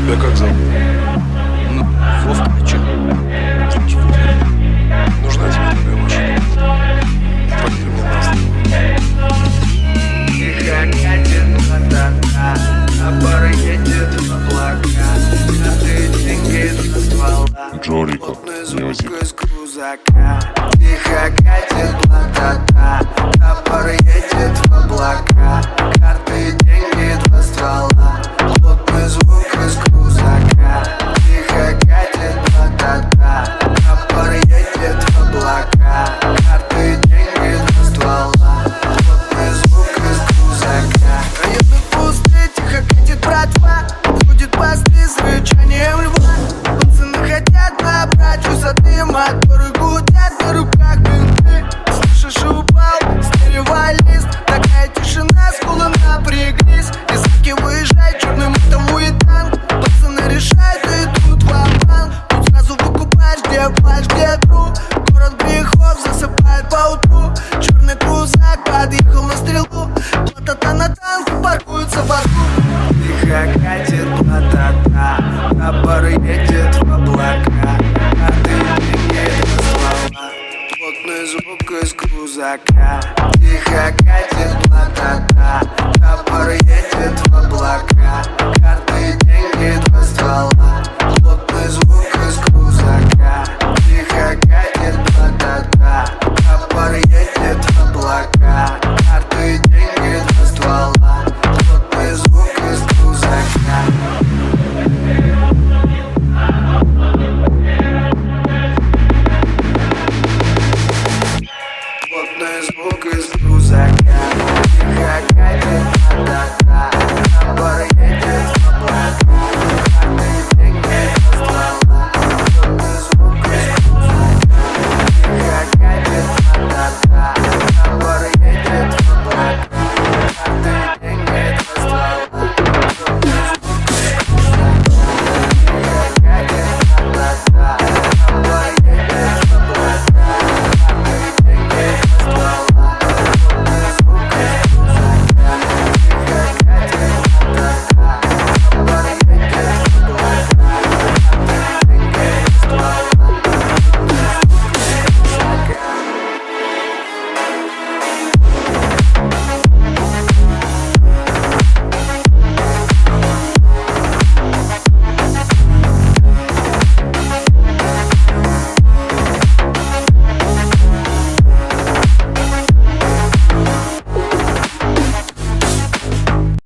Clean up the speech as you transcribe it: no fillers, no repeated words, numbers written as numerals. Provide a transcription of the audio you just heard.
Тебя как зовут? Ну, Вовка, а чё? Значит, нужна тебе такая машина. Поверь мне на слово. Тихо катит мотока, а пара едет в облака, а ты деньги на ствола. Джорико, Плотный звук мьюзик. из крузака. Тихо катит мотока, а пара едет в облака, карты, деньги, два ствола. Плотный звук из крузака. Тихо катит мотока, а пара едет в облака, карты, деньги, два ствола. Плотный звук из крузака. Районы пустые, тихо катит братва, ходит посты с рычанием льва. Пацаны хотят набрать высоты, моторы гудят, на руках бинты. Слышишь, упал стереолист, такая тишина, скулы напряглись. Из арки выезжает черный мотовой танк. Пацаны решают, идут в обман. Тут сразу выкупаешь, где фальш, где труп. Город грехов засыпает по утру. Черный крузак подъехал на стрелу. Плата на танке паркуется вокруг. Тихо катит плата, а пара едет в облака, а ты не едешь в слова. Плотный звук из крузака. Тихо